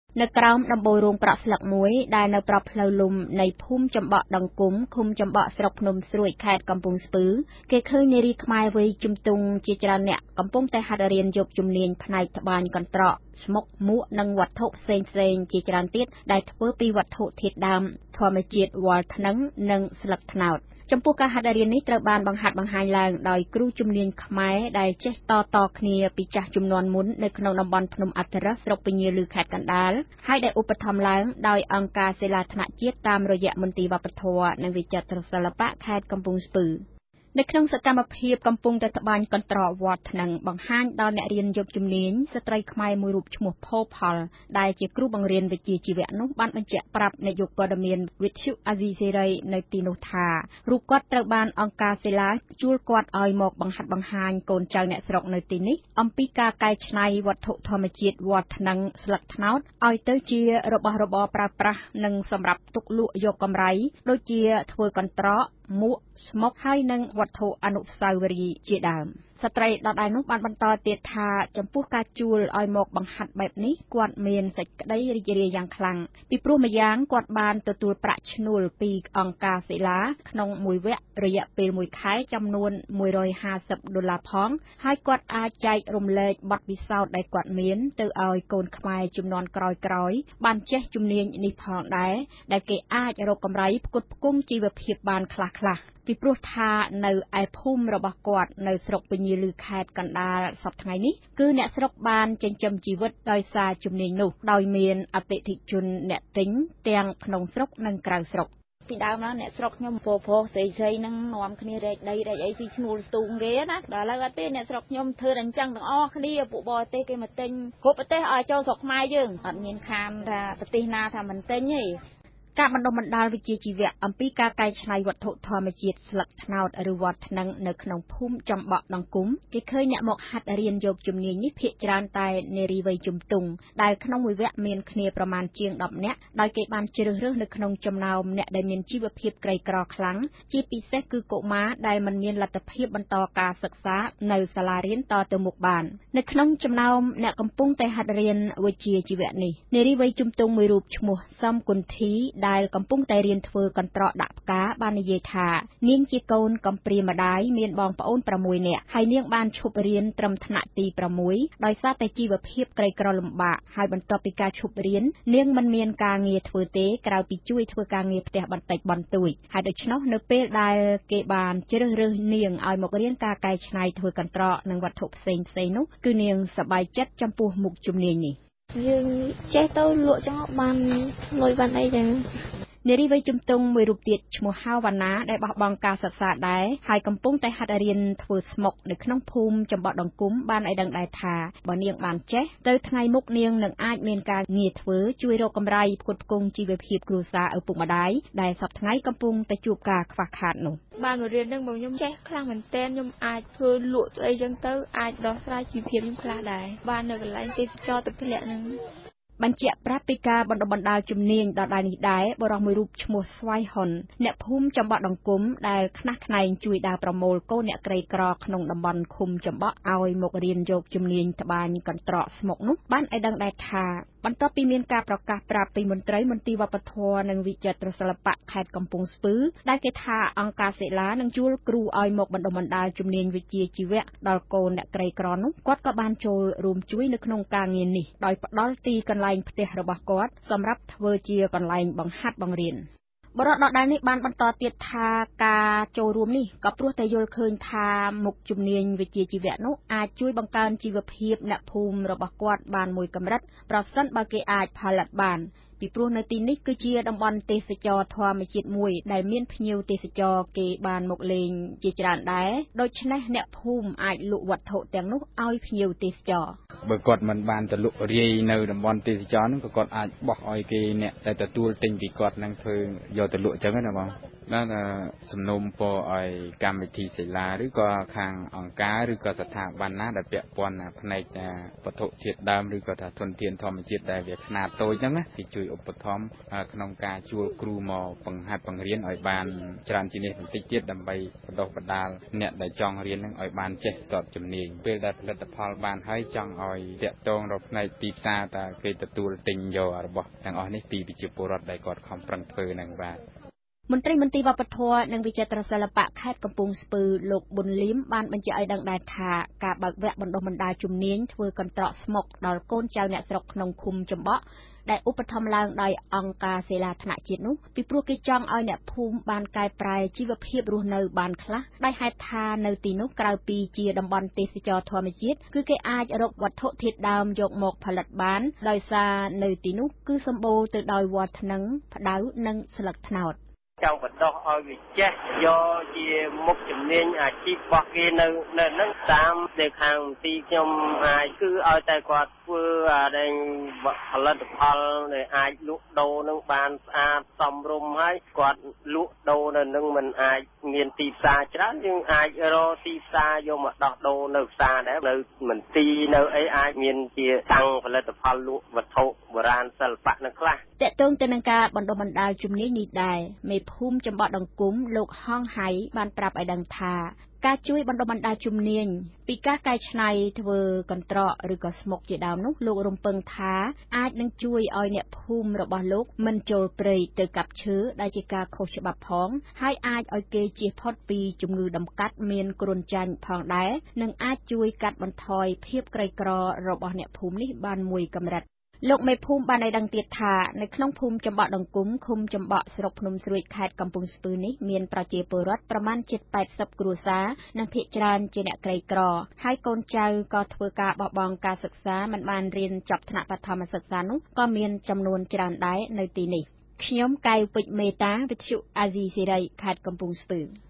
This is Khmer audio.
នៅក្រោមដំបូលរោងប្រក់ស្លឹកមួយដែលនៅប្របផ្លូវលំនៃភូមិចំបក់ដង្គមឃុំចំបក់ស្រុកភ្នំស្រួយខេត្តកំពង់ស្ពឺគេឃើញនារីខ្មែរវ័យជំទង់ជាច្រើនអ្នកកំពុងតែហាត់រៀនយកជំនាញផ្នែកត្បាញកន្ត្រកស្មុកមួកនិងវត្ថុផ្សេងៗជាច្រើនទៀតដែលធ្វើពីវត្ថុធាតុដើមធម្មជាតិវល្លិថ្នឹងនិងស្លឹកត្នោតចំពោះការហាត់រៀននេះត្រូវបានបង្ហាត់បង្ហាញឡើងដោយគ្រូជំនាញខ្មែរដែលចេះតគ្នាពីចាស់ជំនាន់មុននៅក្នុងតំបន់ភ្នំអត្តរស្រុកពញាឮខេត្តកណ្ដាលហើយដែលឧបត្ថម្ភឡើងដោយអង្គការសិលាថ្នាក់ជាតិតាមរយៈមន្ទីរវប្បធម៌និងវិចិត្រសិល្បៈខេត្តកំពង់ស្ពឺនៅក្នុងសកម្មភាពកំពុងតែត្បាញកន្ត្រកវត្តថ្នឹងបង្ហាញដល់អ្នករៀនយកជំនាញស្ត្រីខ្មែរមួយរូបឈ្មោះផូផលដែលជាគ្រូបង្រៀនវិជ្ជាជីវៈនោះបានបញ្ជាក់ប្រាប់នាយកព័ត៌មានវិទ្យុអាស៊ីសេរីនៅទីនោះថារូបគាត់ត្រូវបានអង្គការសិលាជួលគាត់ឲ្យមកបង្ហាត់បង្ហាញកូនចៅអ្នកស្រុកនៅទីនេះអំពីការកែច្នៃវត្ថុធម្មជាតិវត្តថ្នឹងស្លឹកត្នោតឲ្យទៅជារបស់របរប្រើប្រាស់និងសម្រាប់ទុកលក់យកកម្រៃដូចជាធ្វើកន្ត្រកមួកស្មុកហើយនិងវត្ថុអនុស្សាវរីយ៍ជាដើមស្ត្រីដដែលនោះបានបន្តទៀតថាចំពោះការជួលឲ្យមកបង្ហាត់បែបនេះគាត់មានសេចក្តីរីករាយយ៉ាងខ្លាំងពីព្រោះម្យ៉ាងគាត់បានទទួលប្រាក់ឈ្នួលពីអង្គការសិលាក្នុងមួយវគ្គរយៈពេល1ខែចំនួន$150ផងហើយគាត់អាចចែករំលែកបទពិសោធន៍ដែលគាត់មានទៅឲ្យកូនខ្មែរជំនាន់ក្រោយៗបានចេះជំនាញនេះផងដែរដែលគេអាចរកកម្រៃផ្គត់ផ្គង់ជីវភាពបានខ្លះៗពីព្រោះថានៅឯភូមិរបស់គាត់នៅស្រុកពញាឮខេត្តកណ្ដាលសប្តាហ៍ថ្ងៃនេះគឺអ្នកស្រុកបានចិញ្ចឹមជីវិតដោយសារជំនាញនោះដោយមានអតិថិជនអ្នកទិញទាំងក្នុងស្រុកនិងក្រៅស្រុកពីដើមណាអ្នកស្រុកខ្ញុំប្រុសស្រីហ្នឹងនាំគ្នារែកដីរែកអីពីឈ្នួលស្ទូងគេណាដល់ឥឡូវអត់ទេអ្នកស្រុកខ្ញុំធ្វើតែអញ្ចឹងទាំងអស់គ្នាពួកបរទេសគេមកទិញគ្រប់ប្រទេសឲ្យចូលស្រុកខ្មែរយើងអត់មានខានថាប្រទេសណាថាមិនទិញទេការបណ្ដុះបណ្ដាលវិជ្ជាជីវៈអំពីការកែច្នៃវត្ថុធម្មជាតិស្លឹកត្នោតឬវល្លិថ្នឹងនៅក្នុងភូមិចំបក់ដង្គមគេឃើញអ្នកមកហាត់រៀនយកជំនាញនេះភាគច្រើនតែនារីវ័យជំទង់ដែលក្នុងមួយវគ្គមានគ្នាប្រមាណជាង10នាក់ដោយគេបានជ្រើសរើសនៅក្នុងចំណោមអ្នកដែលមានជីវភាពក្រីក្រខ្លាំងជាពិសេសគឺកុមារដែលមិនមានលទ្ធភាពបន្តការសិក្សានៅសាលារៀនតទៅមុខបាននៅក្នុងចំណោមអ្នកកំពុងតែហាត់រៀនវិជ្ជាជីវៈនេះនារីវ័យជំទង់មួយរូបឈ្មោះសំគុន្ធីដែលកំពុងតែរៀនធ្វើកន្ត្រកដាក់ផ្កាបាននិយាយថានាងជាកូនកំព្រាម្ដាយមានបងប្អូន6នាក់ហើយនាងបានឈប់រៀនត្រឹមថ្នាក់ទី6ដោយសារតែជីវភាពក្រីក្រលំបាកហើយបន្ទាប់ពីការឈប់រៀននាងមិនមានការងារធ្វើទេក្រៅពីជួយធ្វើការងារផ្ទះបន្តិចបន្តួចហើយដូច្នោះនៅពេលដែលគេបានជ្រើសរើសនាងឲ្យមករៀនការកែច្នៃធ្វើកន្ត្រកនិងវត្ថុផ្សេងៗនោះគឺនាងសប្បាយចិត្តចំពោះមុខជំនាញនេះយើងចេះទៅលក់ចោលបានលុយបានអីចឹងនារីវ័យជំទង់មួយរូបទៀតឈ្មោះហាវ៉ាណាដែលបោះបង់ការសិក្សាដែរហើយកំពុងតែហាត់រៀនធ្វើស្មុកនៅក្នុងភូមិចំបក់ដង្គមបានឲ្យដឹងដែរថាបើនាងបានចេះទៅថ្ងៃមុខនាងនឹងអាចមានការងារធ្វើជួយរកកម្រៃផ្គត់ផ្គង់ជីវភាពគ្រួសារឪពុកម្ដាយដែលសប្តាហ៍ថ្ងៃកំពុងតែជួបការខ្វះខាតនោះបានមករៀននឹងបងខ្ញុំចេះខ្លាំងមែនទែនខ្ញុំអាចធ្វើលក់អីចឹងទៅអាចដោះស្រាយជីវភាពខ្ញុំខ្លះដែរបាននៅកន្លែងទេសចរទៅធ្លាក់នឹងបញ្ជាក់ប្រាប់ពីការបណ្ដុះបណ្ដាលជំនាញដដែលនេះដែរបុរសមួយរូបឈ្មោះស្វាយហ៊ុនអ្នកភូមិចំបក់ដង្គមដែលខ្នះខ្នែងជួយដើរប្រមូលកូនអ្នកក្រីក្រក្នុងតំបន់ឃុំចំបក់ឲ្យមករៀនយកជំនាញត្បាញកន្ត្រកស្មុកនោះបានឲ្យដឹងដែរថាបន្ទាប់ពីមានការប្រកាសប្រាប់ពីមន្ត្រីមន្ទីរវប្បធម៌និងវិចិត្រសិល្បៈខេត្តកំពង់ស្ពឺដែលគេថាអង្គការសិលានឹងជួលគ្រូឲ្យមកបណ្ដុះបណ្ដាលជំនាញវិជ្ជាជីវៈដល់កូនអ្នកក្រីក្រនោះគាត់ក៏បានចូលរួមជួយនៅក្នុងការងារនេះដោយផ្ដល់ទីកន្លែងផ្ទះរបស់គាត់សម្រាប់ធ្វើជាកន្លែងបង្ហាត់បង្រៀនបរិបទដដែលនេះបានបន្តទៀតថាការចូលរួមនេះក៏ព្រោះតែយល់ឃើញថាមុខជំនាញវិជ្ជាជីវៈនោះអាចជួយបង្កើនជីវភាពអ្នកភូមិរបស់គាត់បានមួយកម្រិតប្រសិនបើគេអាចផលិតបានពីព្រោះនៅទីនេះគឺជាតំបន់ទេសចរធម្មជាតិមួយដែលមានភ្ញៀវទេសចរគេបានមកលេងជាច្រើនដែរដូច្នេះអ្នកភូមិអាចលក់វត្ថុទាំងនោះឲ្យភ្ញៀវទេសចរបើគាត់មិនបានទៅលក់រាយនៅតំបន់ទេសចរនោះក៏គាត់អាចបោះឲ្យគេអ្នកដែលទទួលទិញពីគាត់នឹងធ្វើយកទៅលក់អញ្ចឹងណាបងนั่นสมนุมปอไอ้กรรมวิธีศิลาหรือก็ทางองค์การหรือก็สถาบันนะได้เปียปอนภายในปฐมเทียดดามหรือก็ถ้าทนเทียนธรรมจิตได้เวียขนาดโตยังนะที่ช่วยอุปถัมภ์ขนมกาช่วยครูหมอปังหัดปังเรียนอ้อยบานจรันจีเนติเกียดดำใบดอกประดาลเนี่ยได้จองเรียนนั่งอ้อยบานเจสตอบจำเนียงเพื่อได้ผลิตภัณฑ์บานให้จองอ้อยเตะตรงเราในตีซาตาเกตตูติงโยระบบดังอ้อยนี่ตีปิจิปุรดได้กอดคำปรังเฟือนังบามนตรีวปทនិងវិចិត្រសិល្បៈខេត្តកំពង់ស្ពឺលោកប៊ុនលីមបានបញ្ជាក់ឲ្យដឹងដែរថាការបើកវគ្គបណ្ដុះបណ្ដាលជំនាញធ្វើកន្ត្រកស្មុកដល់កូនចៅអ្នកស្រុកក្នុងឃុំចំបក់ដែលឧបត្ថម្ភឡើងដោយអង្គការសិលាថ្នាក់ជាតិនោះពីព្រោះគេចង់ឲ្យអ្នកភូមិបានកែប្រែជីវភាពរស់នៅបានខ្លះដោយហេតុថានៅទីនោះក្រៅពីជាតំបន់ទេសចរធម្មជាតិគឺគេអាចរកវត្ថុធាតុដើមយកមកផលិតបានដោយសារនៅទីនោះគឺសម្បូរទៅដោយវល្លិថ្នឹងផ្ដៅនិងស្លឹកត្នោតចង់បណ្ដុះឲ្យវាចេះយកជាមុខជំនាញអាជីពរបស់គេនៅនឹងតាមដែលខាងទីខ្ញុំអាចគឺឲ្យតែគាត់ធ្វើអាដែលផលិតផលដែលអាចលក់ដូរនឹងបានស្អាតសមរម្យហើយគាត់លក់ដូរនៅនឹងមិនអាចមានទីផ្សារច្រើនយើងអាចរកទីផ្សារយកមកដោះដូរនៅផ្សារដែរនៅមន្ទីរនៅអីអាចមានជាតាំងផលិតផលលក់វត្ថុបុរាណសិល្បៈនៅខ្លះតកតងទៅនឹងការបណ្ដុះបណ្ដាលជំនាញនេះដែរមេភូមិចំបក់ដង្គមលោកហងហៃបានប្រាប់ឲ្យដឹងថាការជួយបណ្ដុះបណ្ដាលជំនាញពីការកែច្នៃធ្វើកន្ត្រកឬក៏ស្មុកជាដើមនោះលោករំពឹងថាអាចនឹងជួយឲ្យអ្នកភូមិរបស់លោកមិនចូលព្រៃទៅកាប់ឈើដែលជាការខុសច្បាប់ផងហើយអាចឲ្យគេជៀសផុតពីជំងឺដំកាត់មានគ្រុនចាញ់ផងដែរនិងអាចជួយកាត់បន្ថយភាពក្រីក្ររបស់អ្នកភូមិនេះបានមួយកម្រិតលោកមេភូមិបានឲ្យដឹងទៀតថានៅក្នុងភូមិចំបក់ដង្គមឃុំចំបក់ស្រុកភ្នំស្រួយខេត្តកំពង់ស្ពឺនេះមានប្រជាពលរដ្ឋប្រមាណជិត80គ្រួសារនិងភាគច្រើនជាអ្នកក្រីក្រហើយកូនចៅក៏ធ្វើការបោះបង់ការសិក្សាមិនបានរៀនចប់ថ្នាក់បឋមសិក្សានោះក៏មានចំនួនច្រើនដែរនៅទីនេះខ្ញុំកៅពេជ្រមេតាវិទ្យុអាស៊ីសេរីខេត្តកំពង់ស្ពឺ